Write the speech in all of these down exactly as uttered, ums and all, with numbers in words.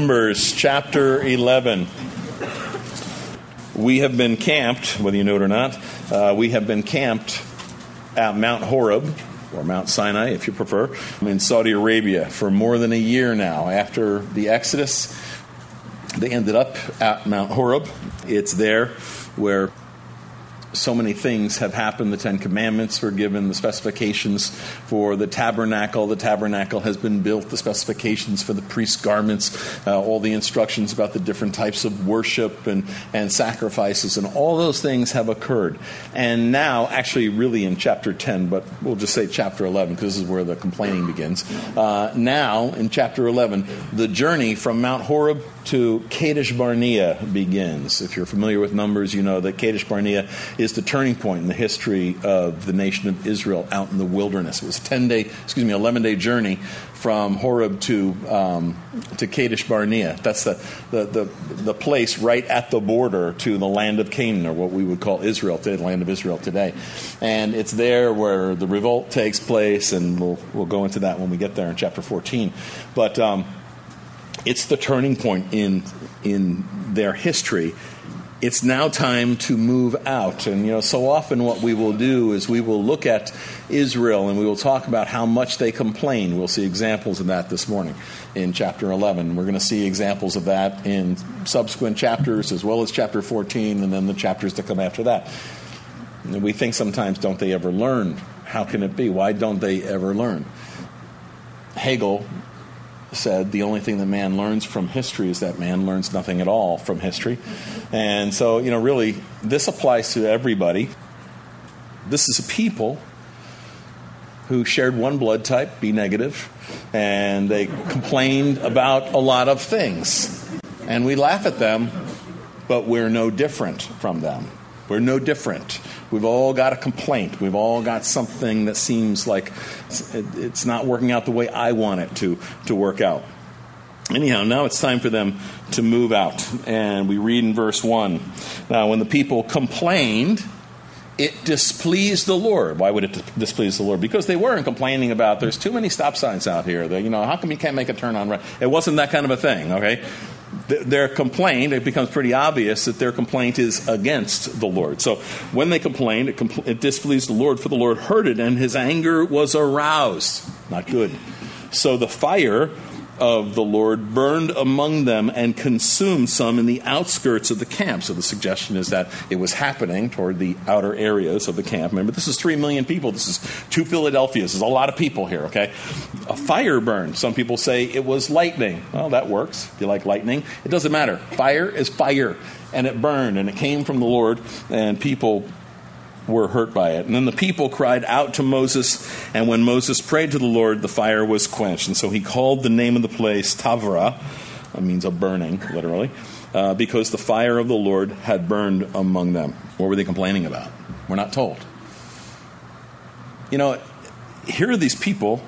Numbers chapter eleven. We have been camped, whether you know it or not, uh, we have been camped at Mount Horeb, or Mount Sinai if you prefer, in Saudi Arabia for more than a year now. After the Exodus, they ended up at Mount Horeb. It's there where so many things have happened. The Ten Commandments were given, the specifications for the tabernacle. The tabernacle has been built, the specifications for the priest's garments, uh, all the instructions about the different types of worship and, and sacrifices, and all those things have occurred. And now, actually really in chapter ten, but we'll just say chapter eleven because this is where the complaining begins. Uh, now, in chapter eleven, the journey from Mount Horeb to Kadesh Barnea begins. If you're familiar with Numbers, you know that Kadesh Barnea is the turning point in the history of the nation of Israel out in the wilderness. It was a ten-day, excuse me, eleven-day journey from Horeb to um, to Kadesh Barnea. That's the, the the the place right at the border to the land of Canaan, or what we would call Israel today, the land of Israel today. And it's there where the revolt takes place, and we'll we'll go into that when we get there in chapter fourteen. But um, it's the turning point in in their history. It's now time to move out. And, you know, so often what we will do is we will look at Israel and we will talk about how much they complain. We'll see examples of that this morning in chapter eleven. We're going to see examples of that in subsequent chapters as well as chapter fourteen and then the chapters that come after that. And we think sometimes, don't they ever learn? How can it be? Why don't they ever learn? Hegel said the only thing that man learns from history is that man learns nothing at all from history. And so, you know, really, this applies to everybody. This is a people who shared one blood type, B negative, and they complained about a lot of things. And we laugh at them, but we're no different from them. We're no different. We've all got a complaint. We've all got something that seems like it's not working out the way I want it to, to work out. Anyhow, now it's time for them to move out. And we read in verse one. Now, when the people complained, it displeased the Lord. Why would it displease the Lord? Because they weren't complaining about there's too many stop signs out here. They, you know, how come you can't make a turn on right? It wasn't that kind of a thing, okay? Their complaint, it becomes pretty obvious that their complaint is against the Lord. So when they complained, it, compl- it displeased the Lord, for the Lord heard it, and his anger was aroused. Not good. So the fire of the Lord burned among them and consumed some in the outskirts of the camp. So the suggestion is that it was happening toward the outer areas of the camp. Remember, this is three million people. This is two Philadelphias. There's a lot of people here, okay? A fire burned. Some people say it was lightning. Well, that works. If you like lightning, it doesn't matter. Fire is fire. And it burned, and it came from the Lord, and people were hurt by it. And then the people cried out to Moses, and when Moses prayed to the Lord, the fire was quenched. And so he called the name of the place Tavra, that means a burning, literally, uh, because the fire of the Lord had burned among them. What were they complaining about? We're not told. You know, here are these people,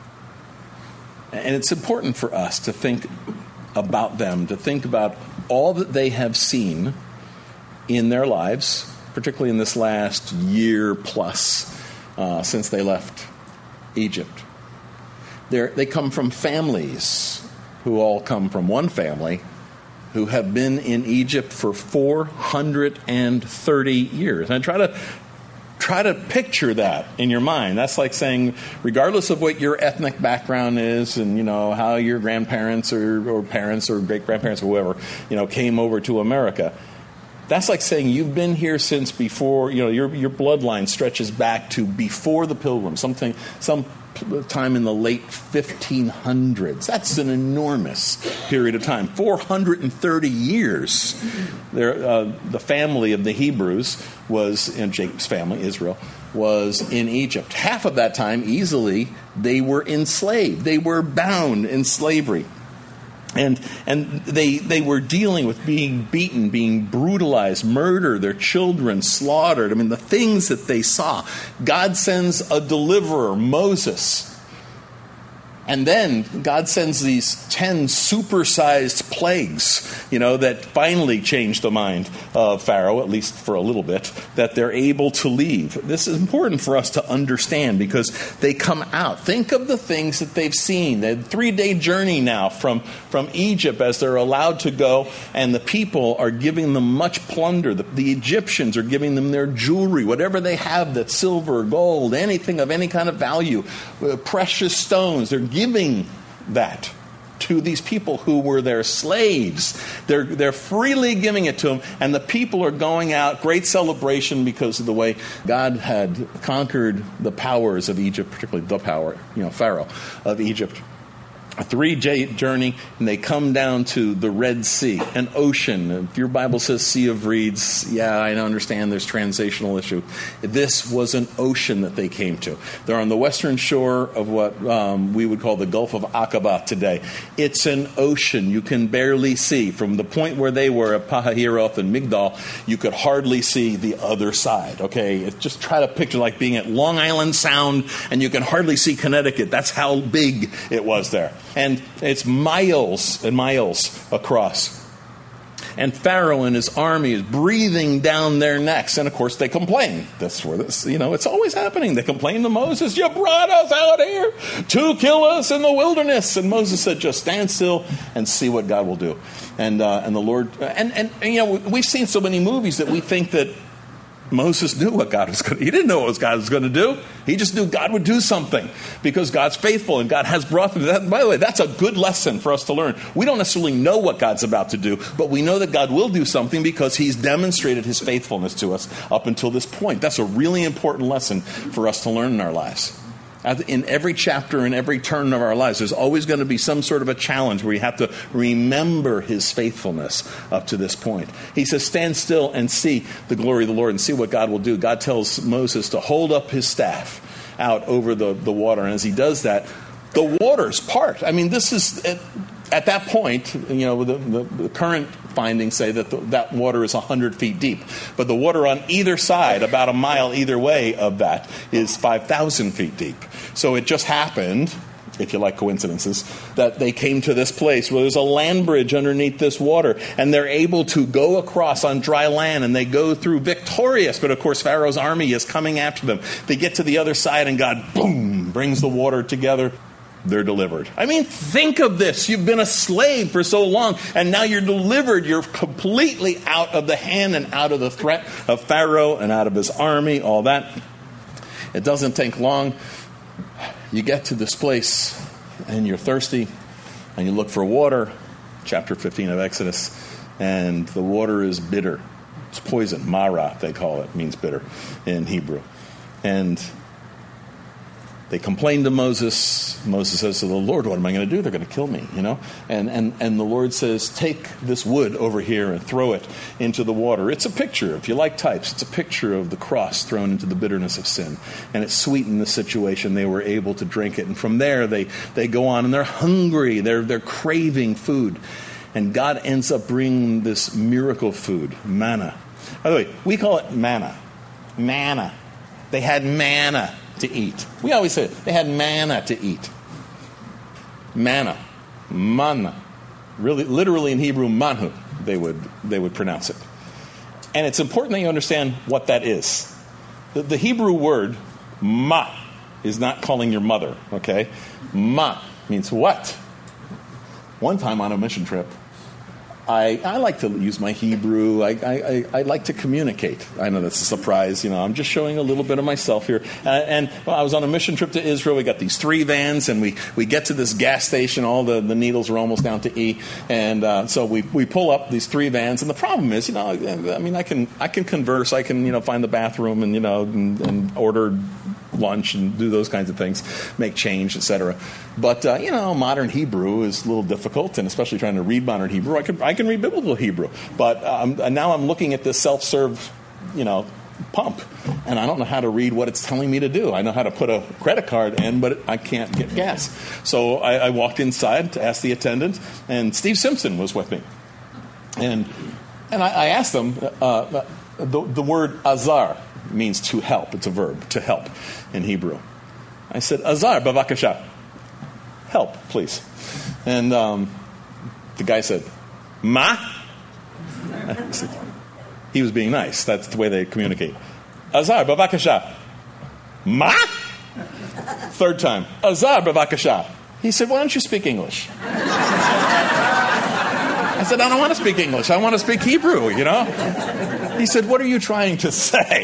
and it's important for us to think about them, to think about all that they have seen in their lives, particularly in this last year plus uh, since they left Egypt. They're, they come from families who all come from one family who have been in Egypt for four hundred thirty years. And try to try to picture that in your mind. That's like saying, regardless of what your ethnic background is and, you know, how your grandparents or, or parents or great-grandparents or whoever, you know, came over to America. That's like saying you've been here since before, you know, your your bloodline stretches back to before the Pilgrims, something, some time in the late fifteen hundreds. That's an enormous period of time. four hundred thirty years. There, uh, the family of the Hebrews was, in Jacob's family, Israel, was in Egypt. Half of that time, easily, they were enslaved. They were bound in slavery. And and they they were dealing with being beaten, being brutalized, murdered, their children slaughtered. I mean, the things that they saw. God sends a deliverer, Moses. And then God sends these ten supersized plagues, you know, that finally change the mind of Pharaoh, at least for a little bit, that they're able to leave. This is important for us to understand because they come out. Think of the things that they've seen. They had a three-day journey now from, from Egypt as they're allowed to go, and the people are giving them much plunder. The, the Egyptians are giving them their jewelry, whatever they have, that's silver, gold, anything of any kind of value, uh, precious stones. They're giving that to these people who were their slaves. They're, they're freely giving it to them, and the people are going out, great celebration because of the way God had conquered the powers of Egypt, particularly the power, you know, Pharaoh of Egypt. A three-day journey, and they come down to the Red Sea, an ocean. If your Bible says Sea of Reeds, yeah, I understand there's translational issue. This was an ocean that they came to. They're on the western shore of what um, we would call the Gulf of Aqaba today. It's an ocean you can barely see. From the point where they were at Pahahiroth and Migdal, you could hardly see the other side. Okay, it's just try to picture like being at Long Island Sound, and you can hardly see Connecticut. That's how big it was there. And it's miles and miles across. And Pharaoh and his army is breathing down their necks. And, of course, they complain. That's where this, you know, it's always happening. They complain to Moses, you brought us out here to kill us in the wilderness. And Moses said, just stand still and see what God will do. And uh, and the Lord, and, and, and, you know, we've seen so many movies that we think that Moses knew what God was going to do. He didn't know what God was going to do. He just knew God would do something because God's faithful and God has brought them. That, by the way, that's a good lesson for us to learn. We don't necessarily know what God's about to do, but we know that God will do something because he's demonstrated his faithfulness to us up until this point. That's a really important lesson for us to learn in our lives. In every chapter, in every turn of our lives, there's always going to be some sort of a challenge where you have to remember his faithfulness up to this point. He says, stand still and see the glory of the Lord and see what God will do. God tells Moses to hold up his staff out over the, the water. And as he does that, the waters part. I mean, this is, at, at that point, you know, the, the, the current findings say that the, that water is one hundred feet deep. But the water on either side, about a mile either way of that, is five thousand feet deep. So it just happened, if you like coincidences, that they came to this place where there's a land bridge underneath this water, and they're able to go across on dry land, and they go through victorious. But of course, Pharaoh's army is coming after them. They get to the other side, and God, boom, brings the water together. They're delivered. I mean, think of this. You've been a slave for so long, and now you're delivered. You're completely out of the hand and out of the threat of Pharaoh and out of his army, all that. It doesn't take long. You get to this place, and you're thirsty, and you look for water, chapter fifteen of Exodus, and the water is bitter. It's poison. Mara, they call it, means bitter in Hebrew. And they complain to Moses. Moses says to the Lord, what am I going to do? They're going to kill me, you know. And, and, and the Lord says, take this wood over here and throw it into the water. It's a picture, if you like types, it's a picture of the cross thrown into the bitterness of sin. And it sweetened the situation. They were able to drink it. And from there, they, they go on, and they're hungry. They're, they're craving food. And God ends up bringing this miracle food, manna. By the way, we call it manna. Manna. They had manna to eat. We always say it. They had manna to eat. Manna. Manna. Really, literally in Hebrew, manhu, they would they would pronounce it. And it's important that you understand what that is. The, the Hebrew word, ma, is not calling your mother, okay? Ma means what? One time on a mission trip, I, I like to use my Hebrew. I, I, I like to communicate. I know that's a surprise. You know, I'm just showing a little bit of myself here. Uh, and well, I was on a mission trip to Israel. We got these three vans, and we, we get to this gas station. All the, the needles are almost down to E. And uh, so we, we pull up these three vans. And the problem is, you know, I mean, I can I can converse. I can, you know, find the bathroom and, you know, and, and order lunch and do those kinds of things, make change, et cetera. But, uh, you know, modern Hebrew is a little difficult, and especially trying to read modern Hebrew. I can, I can read biblical Hebrew, but um, now I'm looking at this self-serve, you know, pump, and I don't know how to read what it's telling me to do. I know how to put a credit card in, but I can't get gas. So I, I walked inside to ask the attendant, and Steve Simpson was with me. And and I, I asked them, uh, the, the word azar means to help. It's a verb, to help in Hebrew. I said, azar, bavakasha. help, please. And um, the guy said, Ma? Said, he was being nice. That's the way they communicate. Azar, bavakasha. Ma? Third time. Azar, bavakasha. He said, why don't you speak English? I said, I don't want to speak English. I want to speak Hebrew, you know? He said, what are you trying to say?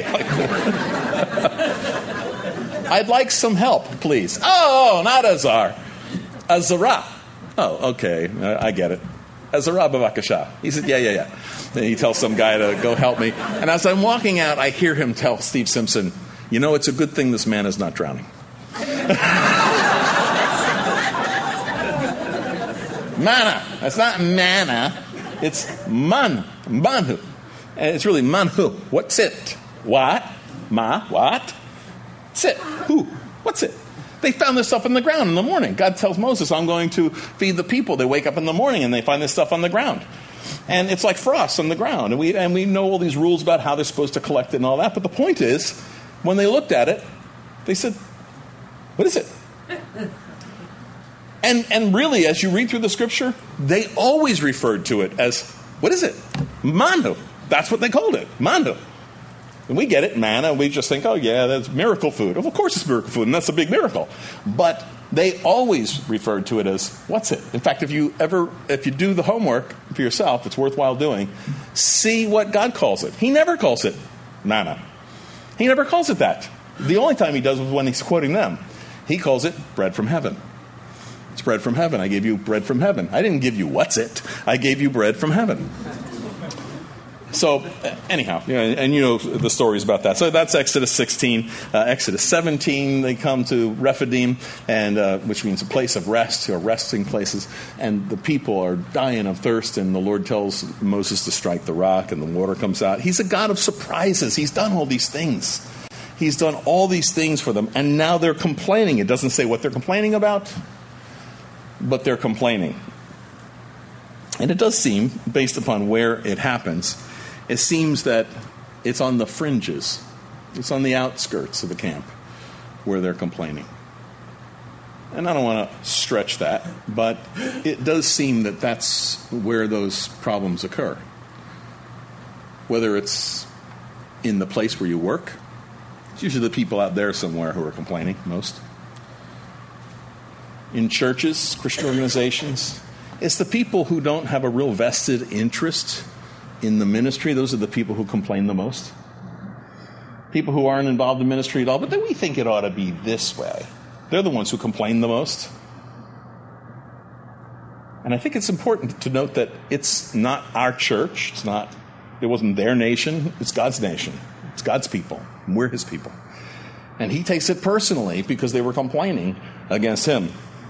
I'd like some help, please. Oh, not Azar. Azara. Oh, okay. I get it. Azara bavakasha. He said, yeah, yeah, yeah. And he tells some guy to go help me. And as I'm walking out, I hear him tell Steve Simpson, you know, it's a good thing this man is not drowning. Mana. It's not mana. It's man. Manhu. And it's really manhu. What's it? What? Ma. What? Sit. Who? What's it? They found this stuff in the ground in the morning. God tells Moses, I'm going to feed the people. They wake up in the morning and they find this stuff on the ground. And it's like frost on the ground. And we, and we know all these rules about how they're supposed to collect it and all that. But the point is, when they looked at it, they said, what is it? And, and really, as you read through the scripture, they always referred to it as, what is it? Manhu. That's what they called it. Manhu. And we get it, manna. We just think, oh, yeah, that's miracle food. Of course it's miracle food, and that's a big miracle. But they always referred to it as, what's it? In fact, if you ever, if you do the homework for yourself, it's worthwhile doing, see what God calls it. He never calls it manna. He never calls it that. The only time he does is when he's quoting them. He calls it bread from heaven. It's bread from heaven. I gave you bread from heaven. I didn't give you what's it. I gave you bread from heaven. So, anyhow, you know, and you know the stories about that. So that's Exodus sixteen. Uh, Exodus seventeen, they come to Rephidim, and uh, which means a place of rest, or resting places. And the people are dying of thirst, and the Lord tells Moses to strike the rock, and the water comes out. He's a God of surprises. He's done all these things. He's done all these things for them, and now they're complaining. It doesn't say what they're complaining about, but they're complaining. And it does seem, based upon where it happens, it seems that it's on the fringes. It's on the outskirts of the camp where they're complaining. And I don't want to stretch that, but it does seem that that's where those problems occur. Whether it's in the place where you work, it's usually the people out there somewhere who are complaining most. In churches, Christian organizations, it's the people who don't have a real vested interest in the ministry. Those are the people who complain the most. People who aren't involved in ministry at all, but then we think it ought to be this way. They're the ones who complain the most. And I think it's important to note that it's not our church. It's not, it wasn't their nation. It's God's nation. It's God's people. And we're his people. And he takes it personally because they were complaining against him.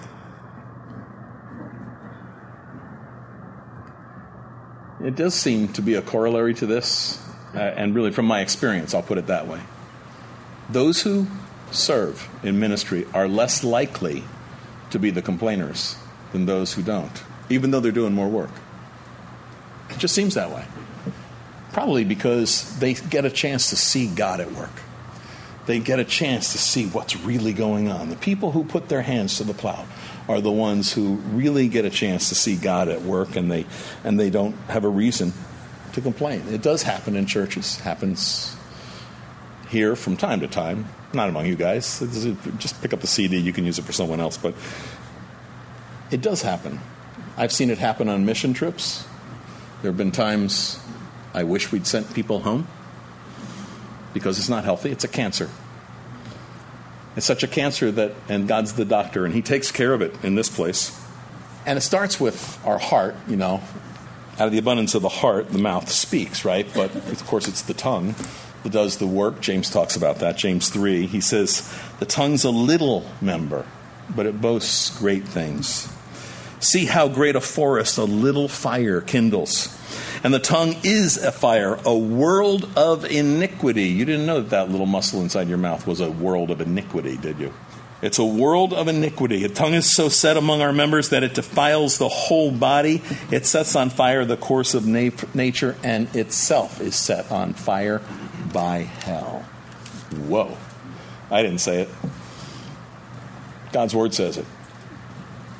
It does seem to be a corollary to this, uh, and really from my experience, I'll put it that way. Those who serve in ministry are less likely to be the complainers than those who don't, even though they're doing more work. It just seems that way. Probably because they get a chance to see God at work. They get a chance to see what's really going on. The people who put their hands to the plow are the ones who really get a chance to see God at work, and they and they don't have a reason to complain. It does happen in churches. Happens here from time to time. Not among you guys. Just pick up the C D. You can use it for someone else. But it does happen. I've seen it happen on mission trips. There have been times I wish we'd sent people home because it's not healthy. It's a cancer. It's such a cancer that, and God's the doctor, and he takes care of it in this place. And it starts with our heart, you know. Out of the abundance of the heart, the mouth speaks, right? But, of course, it's the tongue that does the work. James talks about that. James three, he says, the tongue's a little member, but it boasts great things. See how great a forest a little fire kindles. And the tongue is a fire, a world of iniquity. You didn't know that that little muscle inside your mouth was a world of iniquity, did you? It's a world of iniquity. The tongue is so set among our members that it defiles the whole body. It sets on fire the course of na- nature, and itself is set on fire by hell. Whoa. I didn't say it. God's word says it.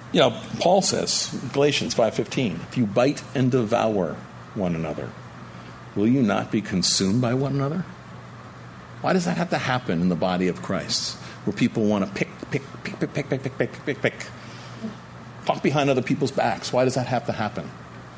You know, Paul says, Galatians five fifteen, if you bite and devour one another, will you not be consumed by one another? Why does that have to happen in the body of Christ, where people want to pick, pick, pick, pick, pick, pick, pick, pick, pick, pick, talk behind other people's backs? Why does that have to happen?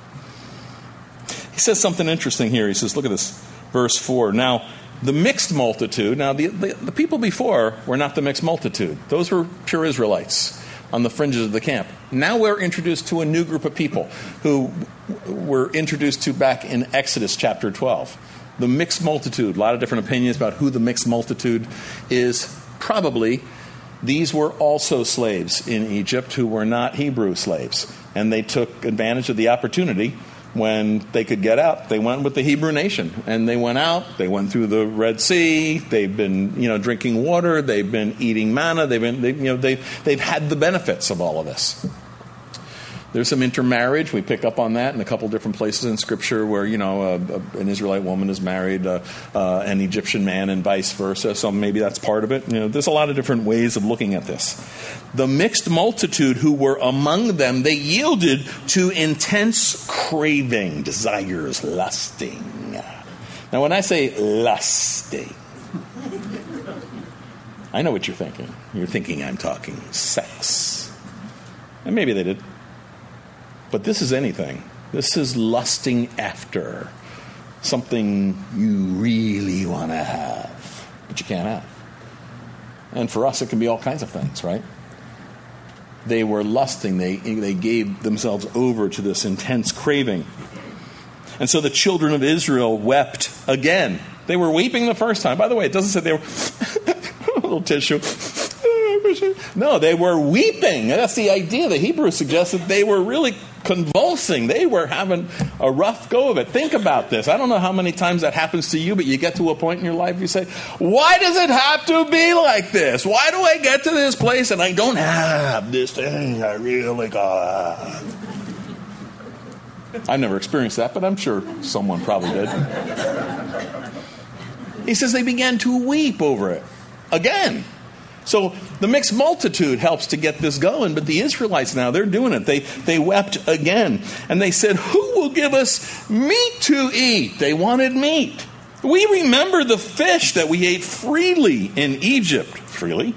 He says something interesting here. He says, look at this, verse four. Now, the mixed multitude, now the, the, the people before were not the mixed multitude. Those were pure Israelites on the fringes of the camp. Now we're introduced to a new group of people who were introduced to back in Exodus chapter twelve. The mixed multitude, a lot of different opinions about who the mixed multitude is. Probably these were also slaves in Egypt who were not Hebrew slaves. And they took advantage of the opportunity when they could get out. They went with the Hebrew nation, and they went out. They went through the Red Sea. They've been, you know, drinking water. They've been eating manna. They've been, they, you know, they they've had the benefits of all of this. There's some intermarriage. We pick up on that in a couple different places in Scripture where, you know, a, a, an Israelite woman is married uh, uh, an Egyptian man and vice versa. So maybe that's part of it. You know, there's a lot of different ways of looking at this. The mixed multitude who were among them, they yielded to intense craving, desires, lusting. Now, when I say lusting, I know what you're thinking. You're thinking I'm talking sex. And maybe they did. But this is anything. This is lusting after something you really want to have, but you can't have. And for us, it can be all kinds of things, right? They were lusting. They, they gave themselves over to this intense craving. And so the children of Israel wept again. They were weeping the first time. By the way, it doesn't say they were a little tissue. No, they were weeping. That's the idea. The Hebrew suggests that they were really convulsing. They were having a rough go of it. Think about this. I don't know how many times that happens to you, but you get to a point in your life you say, why does it have to be like this? Why do I get to this place and I don't have this thing I really got? I've never experienced that, but I'm sure someone probably did. He says they began to weep over it again. So the mixed multitude helps to get this going, but the Israelites now, they're doing it. They they wept again. And they said, who will give us meat to eat? They wanted meat. We remember the fish that we ate freely in Egypt. Freely.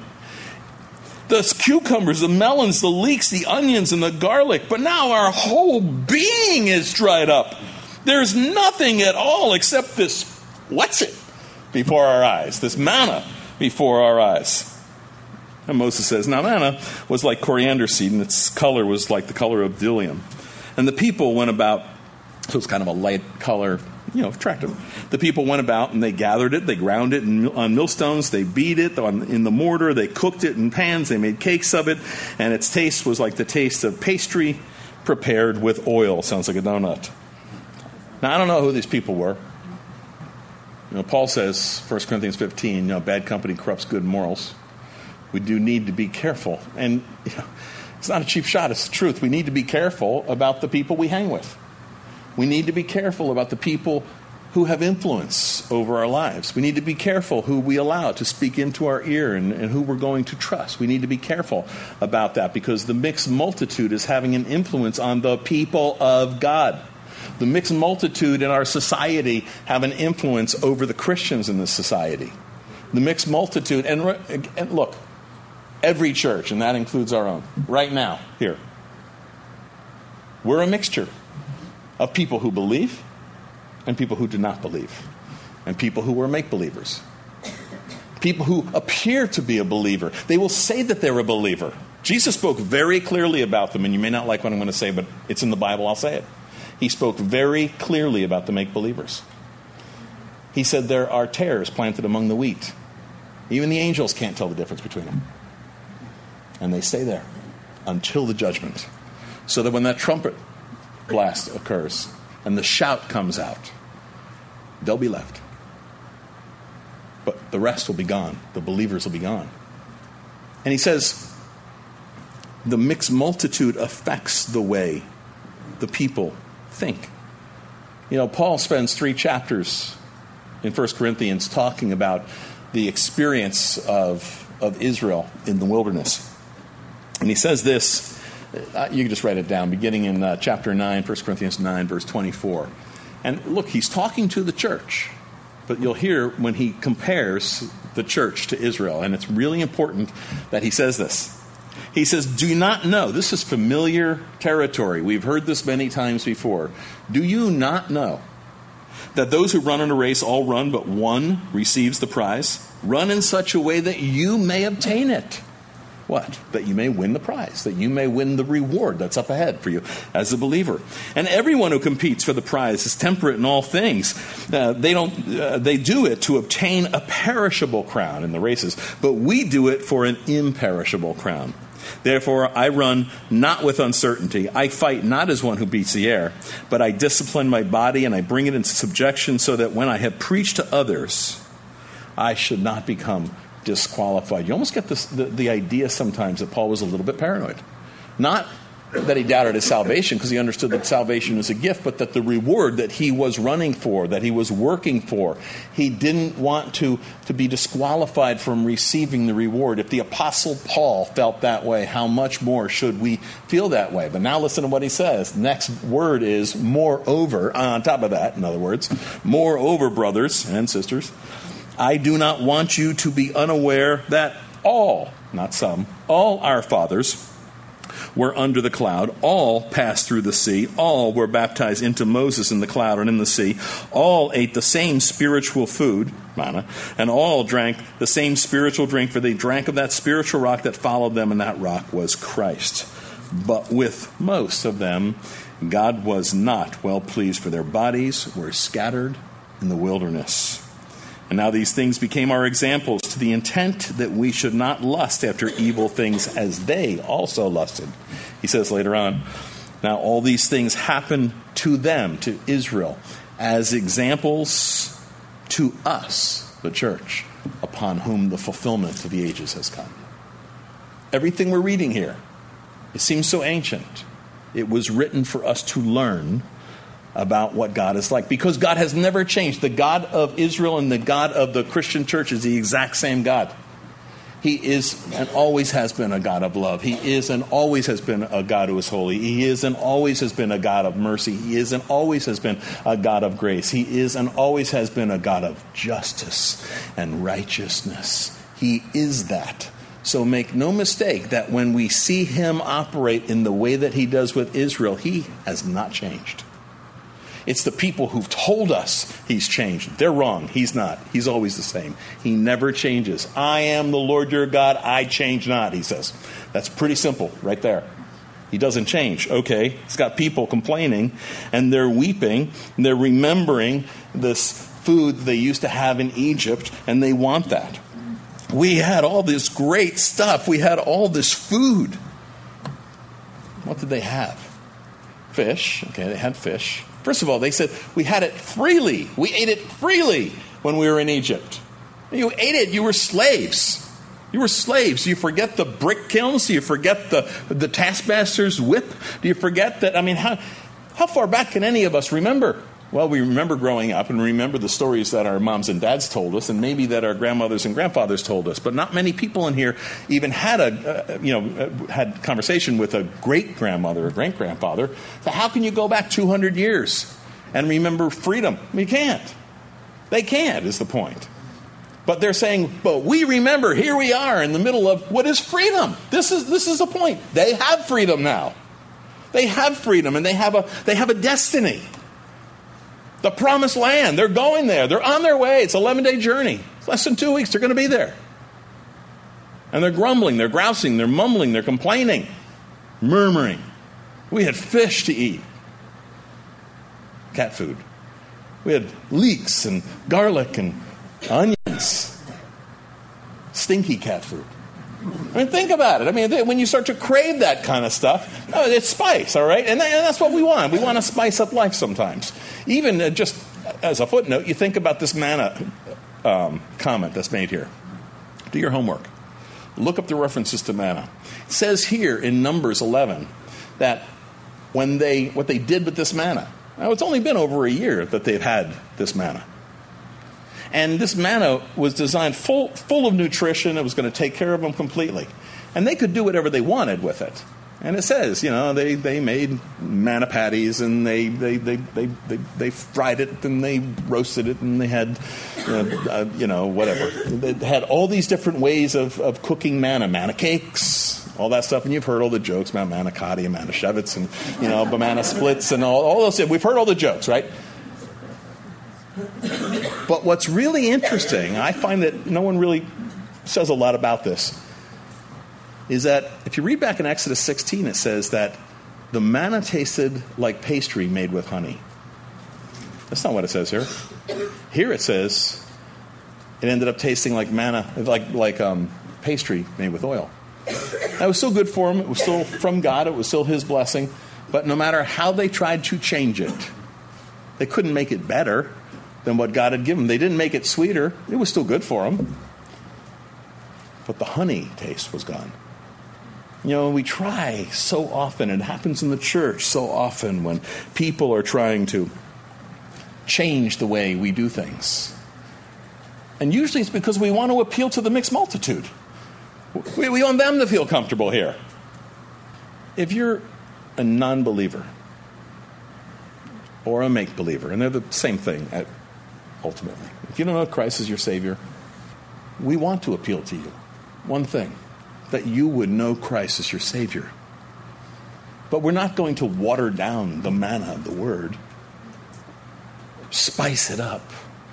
The cucumbers, the melons, the leeks, the onions, and the garlic. But now our whole being is dried up. There's nothing at all except this, what's it, before our eyes. This manna before our eyes. And Moses says, now manna was like coriander seed, and its color was like the color of bdellium. And the people went about, so it's kind of a light color, you know, attractive. The people went about and they gathered it, they ground it in, on millstones, they beat it on, in the mortar, they cooked it in pans, they made cakes of it, and its taste was like the taste of pastry prepared with oil. Sounds like a donut. Now, I don't know who these people were. You know, Paul says, First Corinthians fifteen, you know, bad company corrupts good morals. We do need to be careful. And you know, it's not a cheap shot, it's the truth. We need to be careful about the people we hang with. We need to be careful about the people who have influence over our lives. We need to be careful who we allow to speak into our ear and, and who we're going to trust. We need to be careful about that because the mixed multitude is having an influence on the people of God. The mixed multitude in our society have an influence over the Christians in this society. The mixed multitude, and, and look, every church, and that includes our own, right now, here, we're a mixture of people who believe and people who do not believe, and people who are make-believers, people who appear to be a believer. They will say that they're a believer. Jesus spoke very clearly about them, and you may not like what I'm going to say, but it's in the Bible, I'll say it. He spoke very clearly about the make-believers. He said there are tares planted among the wheat. Even the angels can't tell the difference between them. And they stay there until the judgment. So that when that trumpet blast occurs and the shout comes out, they'll be left. But the rest will be gone. The believers will be gone. And he says, the mixed multitude affects the way the people think. You know, Paul spends three chapters in First Corinthians talking about the experience of, of Israel in the wilderness. And he says this Uh, you can just write it down, beginning in uh, chapter nine, First Corinthians nine, verse twenty-four. And look, he's talking to the church. But you'll hear when he compares the church to Israel. And it's really important that he says this. He says, do you not know? This is familiar territory. We've heard this many times before. Do you not know that those who run in a race all run, but one receives the prize? Run in such a way that you may obtain it. What? That you may win the prize, that you may win the reward that's up ahead for you as a believer. And everyone who competes for the prize is temperate in all things. Uh, they don't. Uh, they do it to obtain a perishable crown in the races, but we do it for an imperishable crown. Therefore, I run not with uncertainty. I fight not as one who beats the air, but I discipline my body and I bring it into subjection so that when I have preached to others, I should not become disqualified. You almost get this, the, the idea sometimes that Paul was a little bit paranoid. Not that he doubted his salvation because he understood that salvation is a gift, but that the reward that he was running for, that he was working for, he didn't want to, to be disqualified from receiving the reward. If the Apostle Paul felt that way, how much more should we feel that way? But now listen to what he says. Next word is moreover. On top of that, in other words, moreover, brothers and sisters, I do not want you to be unaware that all, not some, all our fathers were under the cloud, all passed through the sea, all were baptized into Moses in the cloud and in the sea, all ate the same spiritual food, manna, and all drank the same spiritual drink, for they drank of that spiritual rock that followed them, and that rock was Christ. But with most of them, God was not well pleased, for their bodies were scattered in the wilderness. And now these things became our examples, to the intent that we should not lust after evil things as they also lusted. He says later on, now all these things happened to them, to Israel, as examples to us, the church, upon whom the fulfillment of the ages has come. Everything we're reading here, it seems so ancient. It was written for us to learn about what God is like, because God has never changed. The God of Israel and the God of the Christian church is the exact same God. He is and always has been a God of love. He is and always has been a God who is holy. He is and always has been a God of mercy. He is and always has been a God of grace. He is and always has been a God of justice and righteousness. He is that. So make no mistake that when we see him operate in the way that he does with Israel, he has not changed. It's the people who've told us he's changed. They're wrong. He's not. He's always the same. He never changes. I am the Lord your God. I change not, he says. That's pretty simple right there. He doesn't change. Okay, it's got people complaining, and they're weeping, and they're remembering this food they used to have in Egypt, and they want that. We had all this great stuff. We had all this food. What did they have? Fish. Okay, they had fish. First of all, they said, we had it freely. We ate it freely when we were in Egypt. You ate it. You were slaves. You were slaves. Do you forget the brick kilns? Do you forget the, the taskmaster's whip? Do you forget that? I mean, how, how far back can any of us remember? Well, we remember growing up and remember the stories that our moms and dads told us, and maybe that our grandmothers and grandfathers told us. But not many people in here even had a, uh, you know, uh, had conversation with a great grandmother or great grandfather. So how can you go back two hundred years and remember freedom? You can't. They can't, is the point. But they're saying, but we remember. Here we are in the middle of what is freedom. This is this is the point. They have freedom now. They have freedom, and they have a they have a destiny. The promised land. They're going there. They're on their way. It's an eleven-day journey. It's less than two weeks. They're going to be there. And they're grumbling. They're grousing. They're mumbling. They're complaining. Murmuring. We had fish to eat. Cat food. We had leeks and garlic and onions. Stinky cat food. I mean, think about it. I mean, when you start to crave that kind of stuff, oh, it's spice, all right? And that's what we want. We want to spice up life sometimes. Even uh, just as a footnote, you think about this manna um, comment that's made here. Do your homework. Look up the references to manna. It says here in Numbers eleven that when they what they did with this manna. Now, it's only been over a year that they've had this manna. And this manna was designed full full of nutrition. It was going to take care of them completely. And they could do whatever they wanted with it. And it says, you know, they, they made manna patties, and they they, they, they, they they fried it, and they roasted it, and they had, uh, uh, you know, whatever. They had all these different ways of, of cooking manna, manna cakes, all that stuff. And you've heard all the jokes about manicotti and manischewitz and, you know, banana splits and all, all those. We've heard all the jokes, right? But what's really interesting, I find that no one really says a lot about this, is that if you read back in Exodus sixteen, it says that the manna tasted like pastry made with honey. That's not what it says here. Here it says it ended up tasting like manna, like like um, pastry made with oil. That was still good for them. It was still from God. It was still His blessing. But no matter how they tried to change it, they couldn't make it better than what God had given them. They didn't make it sweeter. It was still good for them. But the honey taste was gone. You know, we try so often, it happens in the church so often when people are trying to change the way we do things. And usually it's because we want to appeal to the mixed multitude. We, we want them to feel comfortable here. If you're a non-believer or a make-believer, and they're the same thing ultimately. If you don't know Christ as your Savior, we want to appeal to you. One thing, that you would know Christ as your Savior. But we're not going to water down the manna of the Word. Spice it up.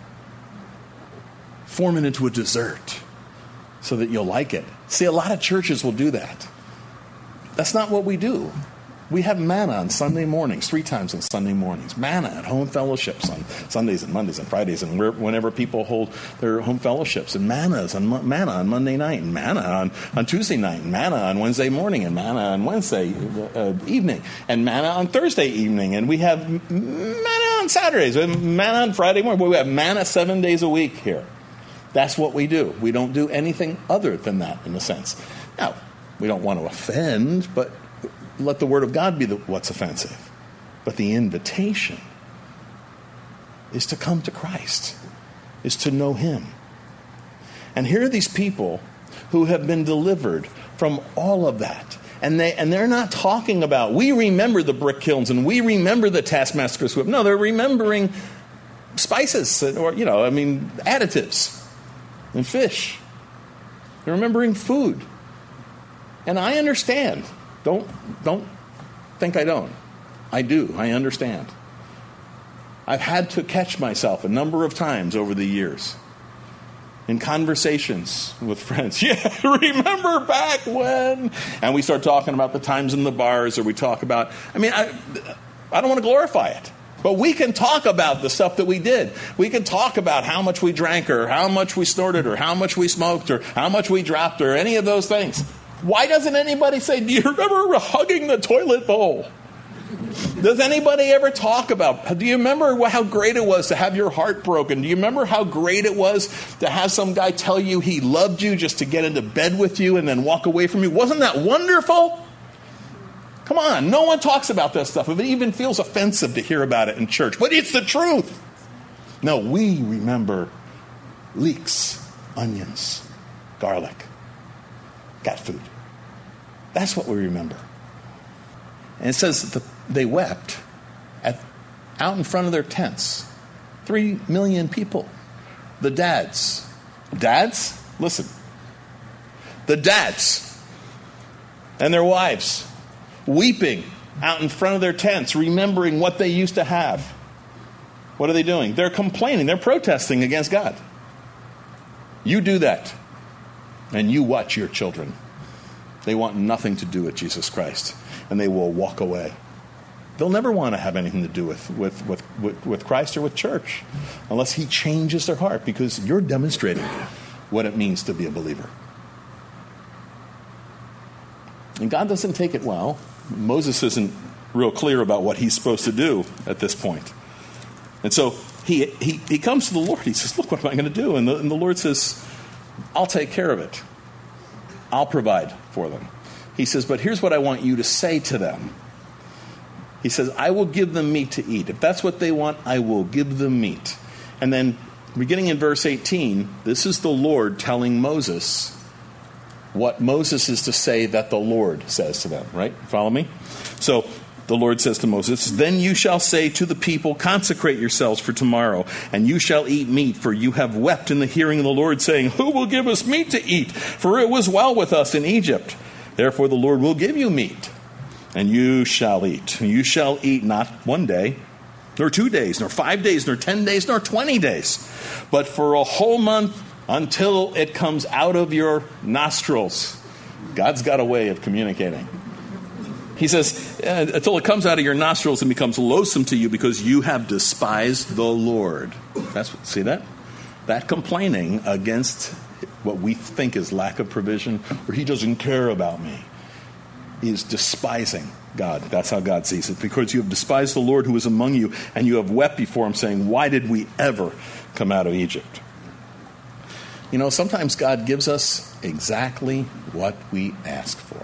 Form it into a dessert so that you'll like it. See, a lot of churches will do that. That's not what we do. We have manna on Sunday mornings, three times on Sunday mornings. Manna at home fellowships on Sundays and Mondays and Fridays, and whenever people hold their home fellowships. And manna's on manna on Monday night, and manna on, on Tuesday night, and manna on Wednesday morning, and manna on Wednesday uh, evening, and manna on Thursday evening. And we have manna on Saturdays, and manna on Friday morning. We have manna seven days a week here. That's what we do. We don't do anything other than that, in a sense. Now, we don't want to offend, but let the Word of God be the, what's offensive. But the invitation is to come to Christ, is to know Him. And here are these people who have been delivered from all of that. And, they, and they're not talking about, we remember the brick kilns and we remember the taskmaster's whip. No, they're remembering spices or, you know, I mean, additives and fish. They're remembering food. And I understand. Don't don't think I don't. I do. I understand. I've had to catch myself a number of times over the years in conversations with friends. Yeah, remember back when? And we start talking about the times in the bars, or we talk about, I mean, I, I don't want to glorify it. But we can talk about the stuff that we did. We can talk about how much we drank, or how much we snorted, or how much we smoked, or how much we dropped, or any of those things. Why doesn't anybody say, do you remember hugging the toilet bowl? Does anybody ever talk about, do you remember how great it was to have your heart broken? Do you remember how great it was to have some guy tell you he loved you just to get into bed with you and then walk away from you? Wasn't that wonderful? Come on, no one talks about that stuff. It even feels offensive to hear about it in church, but it's the truth. No, we remember leeks, onions, garlic, cat food. That's what we remember. And it says that they wept at, out in front of their tents. Three million people. The dads. Dads? Listen. The dads and their wives weeping out in front of their tents, remembering what they used to have. What are they doing? They're complaining. They're protesting against God. You do that, and you watch your children. They want nothing to do with Jesus Christ, and they will walk away. They'll never want to have anything to do with, with, with, with, with Christ or with church unless He changes their heart, because you're demonstrating what it means to be a believer. And God doesn't take it well. Moses isn't real clear about what he's supposed to do at this point. And so he, he, he comes to the Lord. He says, look, what am I going to do? And the, and the Lord says, I'll take care of it. I'll provide for them. He says, but here's what I want you to say to them. He says, I will give them meat to eat. If that's what they want, I will give them meat. And then beginning in verse eighteen, this is the Lord telling Moses what Moses is to say that the Lord says to them, right? Follow me? So the Lord says to Moses, then you shall say to the people, consecrate yourselves for tomorrow, and you shall eat meat, for you have wept in the hearing of the Lord, saying, who will give us meat to eat? For it was well with us in Egypt. Therefore the Lord will give you meat, and you shall eat. And you shall eat not one day, nor two days, nor five days, nor ten days, nor twenty days, but for a whole month, until it comes out of your nostrils. God's got a way of communicating. He says, uh, until it comes out of your nostrils and becomes loathsome to you because you have despised the Lord. That's what, see that? That complaining against what we think is lack of provision, or he doesn't care about me, is despising God. That's how God sees it. Because you have despised the Lord who is among you, and you have wept before him, saying, why did we ever come out of Egypt? You know, sometimes God gives us exactly what we ask for.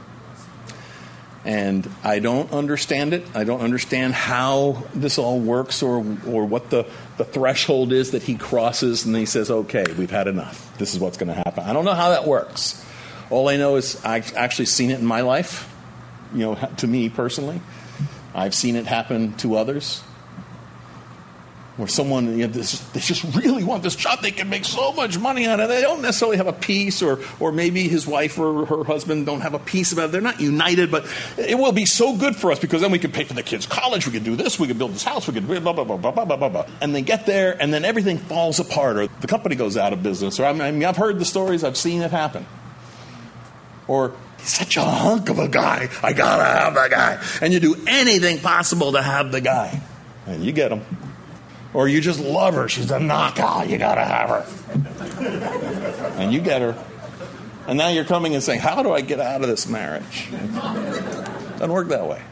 And I don't understand it. I don't understand how this all works, or or what the, the threshold is that he crosses and he says, okay, we've had enough. This is what's going to happen. I don't know how that works. All I know is I've actually seen it in my life, you know, to me personally. I've seen it happen to others. Where someone, you know, this, they just really want this job. They can make so much money out of it. They don't necessarily have a peace, or or maybe his wife or her husband don't have a peace about it. They're not united, but it will be so good for us because then we can pay for the kids' college. We can do this. We can build this house. We can blah, blah, blah, blah, blah, blah, blah, blah. And they get there, and then everything falls apart, or the company goes out of business. Or I mean, I've heard the stories. I've seen it happen. Or he's such a hunk of a guy. I got to have that guy. And you do anything possible to have the guy. And you get him. Or you just love her. She's a knockout. You got to have her. And you get her. And now you're coming and saying, how do I get out of this marriage? It doesn't work that way.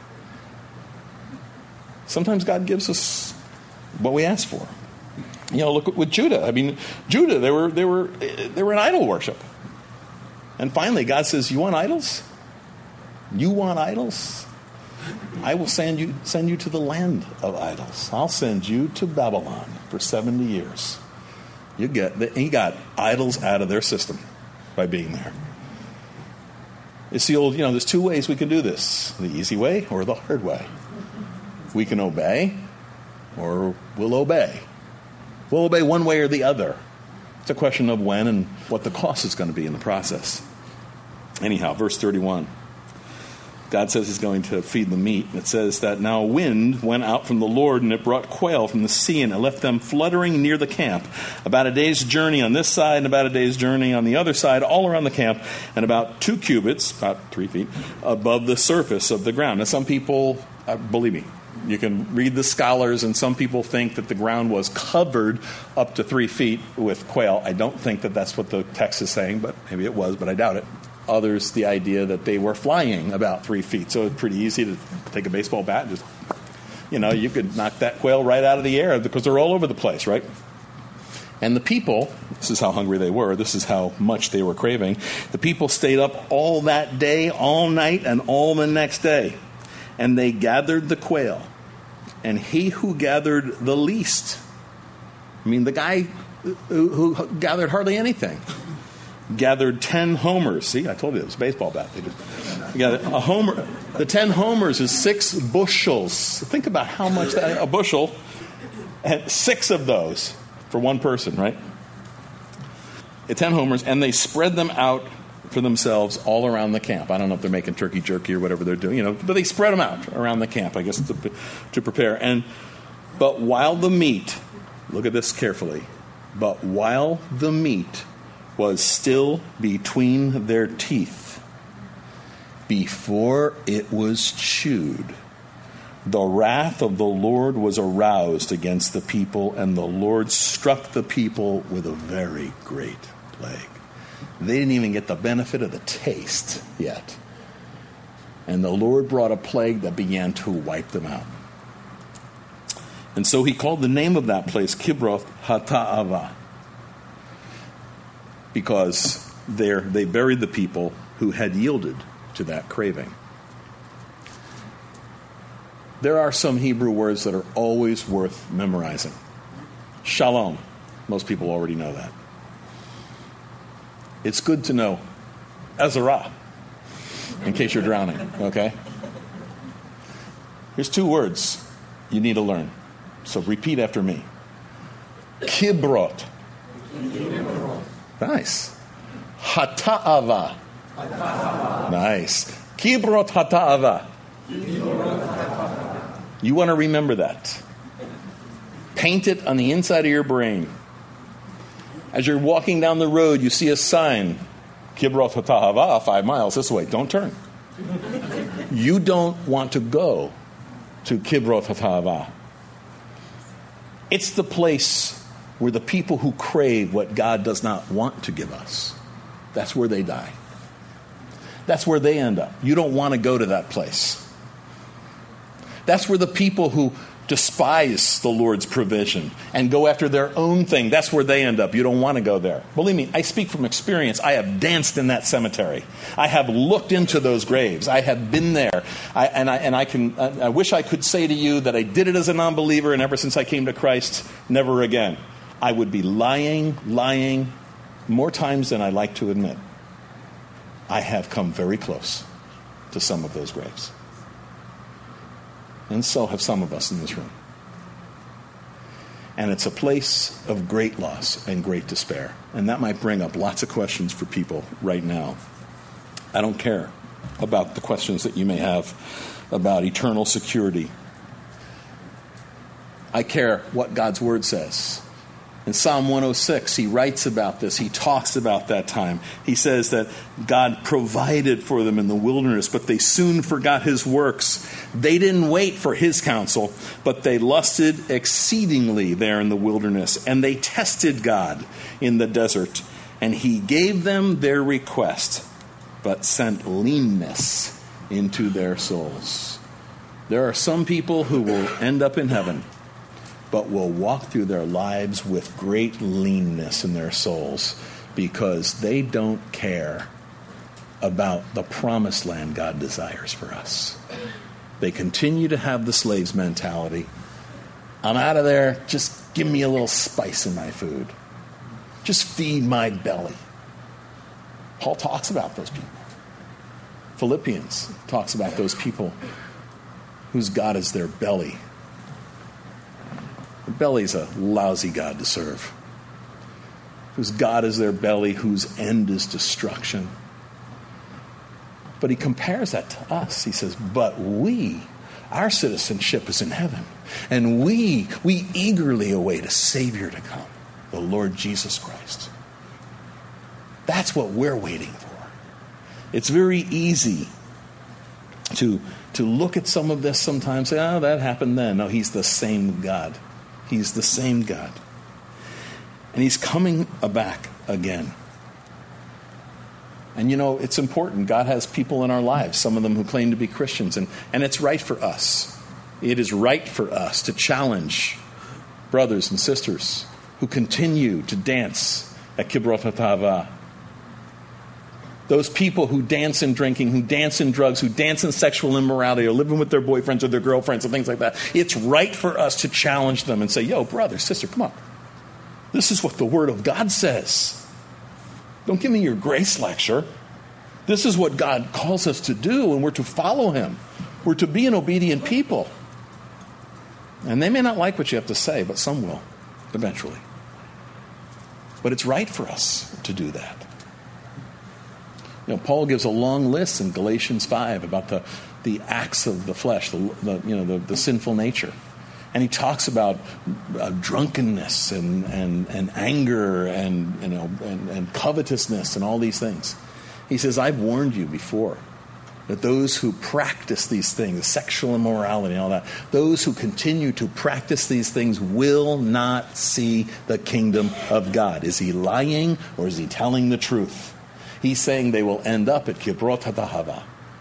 Sometimes God gives us what we ask for. You know, look with Judah. I mean, Judah, they were they were they were in idol worship. And finally, God says, you want idols? You want idols? I will send you send you to the land of idols. I'll send you to Babylon for seventy years. You get the, he got idols out of their system by being there. It's the old, you know, there's two ways we can do this. The easy way or the hard way. We can obey or we'll obey. We'll obey one way or the other. It's a question of when and what the cost is going to be in the process. Anyhow, verse thirty-one. God says he's going to feed the meat. It says that now a wind went out from the Lord, and it brought quail from the sea, and it left them fluttering near the camp, about a day's journey on this side and about a day's journey on the other side, all around the camp, and about two cubits, about three feet, above the surface of the ground. Now some people, uh, believe me, you can read the scholars, and some people think that the ground was covered up to three feet with quail. I don't think that that's what the text is saying, but maybe it was, but I doubt it. Others, the idea that they were flying about three feet. So it's pretty easy to take a baseball bat and just, you know, you could knock that quail right out of the air because they're all over the place, right? And the people, this is how hungry they were, this is how much they were craving, the people stayed up all that day, all night, and all the next day. And they gathered the quail. And he who gathered the least, I mean, the guy who, who gathered hardly anything, gathered ten homers. See, I told you it was a baseball bat. They just got a homer. The ten homers is six bushels. Think about how much that, a bushel, and six of those for one person, right? Ten homers, and they spread them out for themselves all around the camp. I don't know if they're making turkey jerky or whatever they're doing, you know, but they spread them out around the camp, I guess, to, to prepare. And but while the meat, look at this carefully, but while the meat was still between their teeth, before it was chewed, the wrath of the Lord was aroused against the people, and the Lord struck the people with a very great plague. They didn't even get the benefit of the taste yet. And the Lord brought a plague that began to wipe them out. And so he called the name of that place Kibroth Hata'ava, because there they buried the people who had yielded to that craving. There are some Hebrew words that are always worth memorizing. Shalom. Most people already know that. It's good to know Ezra, in case you're drowning, okay? Here's two words you need to learn. So repeat after me. Kibrot. Nice. Hata'ava. Nice. Kibrot hata'ava. You want to remember that. Paint it on the inside of your brain. As you're walking down the road, you see a sign. Kibrot hata'ava, five miles this way. Don't turn. You don't want to go to Kibrot hata'ava. It's the place where the people who crave what God does not want to give us, that's where they die. That's where they end up. You don't want to go to that place. That's where the people who despise the Lord's provision and go after their own thing, that's where they end up. You don't want to go there. Believe me, I speak from experience. I have danced in that cemetery. I have looked into those graves. I have been there. I, and I and I can. I wish I could say to you that I did it as a non-believer, and ever since I came to Christ, never again. I would be lying, lying more times than I like to admit. I have come very close to some of those graves. And so have some of us in this room. And it's a place of great loss and great despair. And that might bring up lots of questions for people right now. I don't care about the questions that you may have about eternal security. I care what God's Word says. In Psalm one oh six, he writes about this. He talks about that time. He says that God provided for them in the wilderness, but they soon forgot his works. They didn't wait for his counsel, but they lusted exceedingly there in the wilderness. And they tested God in the desert. And he gave them their request, but sent leanness into their souls. There are some people who will end up in heaven, but will walk through their lives with great leanness in their souls because they don't care about the promised land God desires for us. They continue to have the slave's mentality. I'm out of there. Just give me a little spice in my food. Just feed my belly. Paul talks about those people. Philippians talks about those people whose God is their belly. The belly's a lousy God to serve. Whose God is their belly, whose end is destruction. But he compares that to us. He says, but we, our citizenship is in heaven. And we, we eagerly await a Savior to come, the Lord Jesus Christ. That's what we're waiting for. It's very easy to, to look at some of this sometimes and say, oh, that happened then. No, he's the same God. He's the same God. And he's coming back again. And you know, it's important. God has people in our lives, some of them who claim to be Christians. And, and it's right for us. It is right for us to challenge brothers and sisters who continue to dance at Kibrot hata'ava. Those people who dance in drinking, who dance in drugs, who dance in sexual immorality, or living with their boyfriends or their girlfriends and things like that. It's right for us to challenge them and say, yo, brother, sister, come on. This is what the Word of God says. Don't give me your grace lecture. This is what God calls us to do, and we're to follow him. We're to be an obedient people. And they may not like what you have to say, but some will, eventually. But it's right for us to do that. You know, Paul gives a long list in Galatians five about the, the acts of the flesh, the, the you know the, the sinful nature, and he talks about uh, drunkenness and, and, and anger and you know and, and covetousness and all these things. He says, "I've warned you before that those who practice these things, sexual immorality and all that, those who continue to practice these things will not see the kingdom of God." Is he lying or is he telling the truth? He's saying they will end up at Kibrot hata'ava.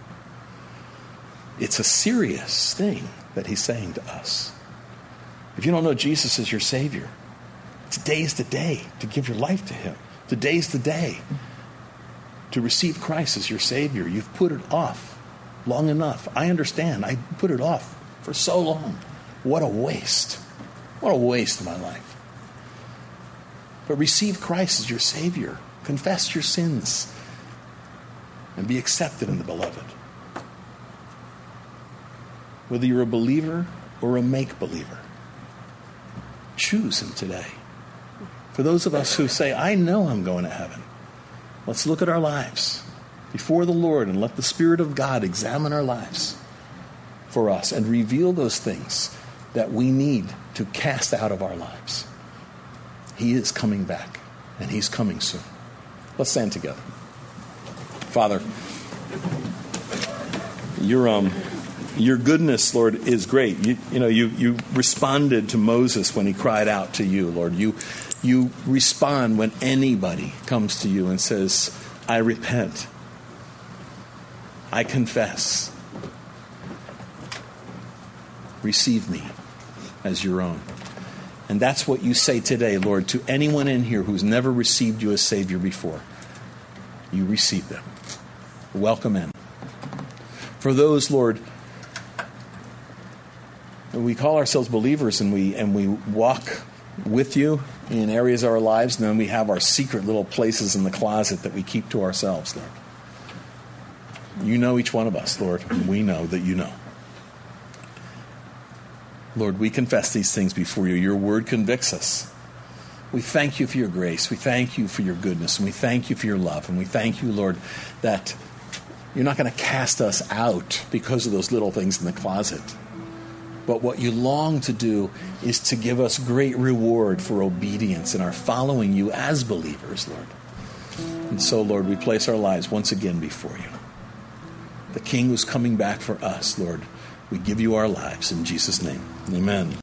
It's a serious thing that he's saying to us. If you don't know Jesus as your Savior, today's the day to give your life to him. Today's the day to receive Christ as your Savior. You've put it off long enough. I understand. I put it off for so long. What a waste. What a waste of my life. But receive Christ as your Savior. Confess your sins. and be accepted in the beloved. Whether you're a believer or a make-believer, choose him today. For those of us who say, I know I'm going to heaven, let's look at our lives before the Lord and let the Spirit of God examine our lives for us and reveal those things that we need to cast out of our lives. He is coming back, and he's coming soon. Let's stand together. Father, your um, your goodness, Lord, is great. You, you know, you you responded to Moses when he cried out to you, Lord. You you respond when anybody comes to you and says, I repent. I confess. Receive me as your own. And that's what you say today, Lord, to anyone in here who's never received you as Savior before. You receive them. Welcome in. For those, Lord, we call ourselves believers and we and we walk with you in areas of our lives, and then we have our secret little places in the closet that we keep to ourselves, Lord. You know each one of us, Lord, and we know that you know. Lord, we confess these things before you. Your word convicts us. We thank you for your grace. We thank you for your goodness. And we thank you for your love. And we thank you, Lord, that you're not going to cast us out because of those little things in the closet. But what you long to do is to give us great reward for obedience and our following you as believers, Lord. And so, Lord, we place our lives once again before you. The King who's coming back for us, Lord. We give you our lives in Jesus' name. Amen.